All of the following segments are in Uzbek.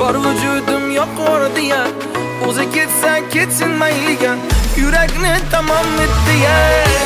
bor vujudim yo'q ya. O'zi ketsa ketsin mayliga, yurakni tamom etdi ya.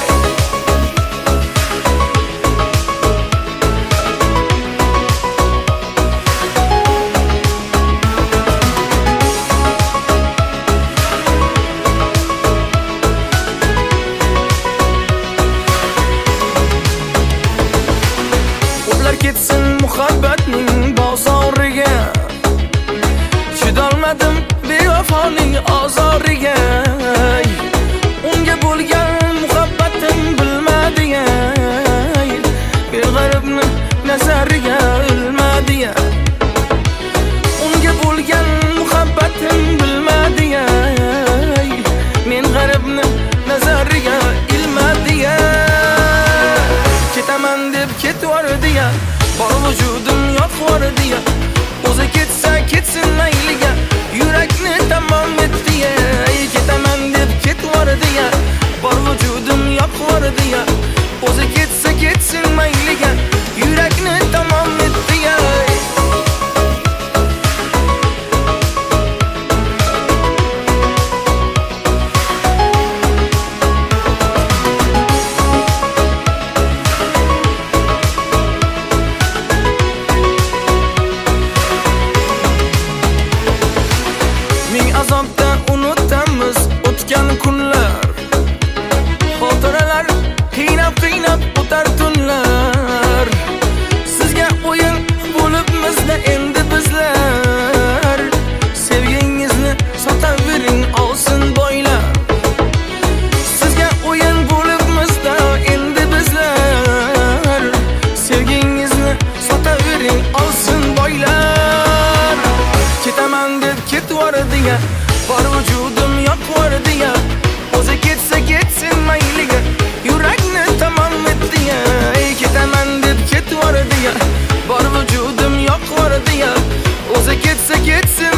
Ketsin muhabbatning bozoriga, chidolmadim bevafoning azoriga. Unga bo'lgan muhabbatim bilmadi ya, bir g'aribni nazariga o'lmadi ya. Unga bo'lgan muhabbatim bilmadi ya, men g'aribni nazariga ilmadi ya. Ketaman deb ketvordi ya, bor vujudim yo'q ya. O'zi ketsa ketsin mayliga, yurakni tamom etdi ya. Ketaman deb ketvordi ya, bor vujudim yo'q ya. O'zi ketsa ketsin mayliga, yurakni tamom etdi ya. Azobda unutamiz o'tgan kunlar, xotiralar qiynab o'tar tunlar. Sizga o'yin bo'libmizda endi bizlar, sevgingizni sotavering olsin boylar. Sizga o'yin bo'libmizda endi bizlar, sevgingizni sotavering olsin boylar. Ketaman deb ketvordi ya, bor vujudim yo'q ya. O'zi ketsa ketsin mayliga, yurakni tamom etdi ya. Ketaman deb ketvordi ya, bor vujudim yo'q ya. O'zi ketsa ketsin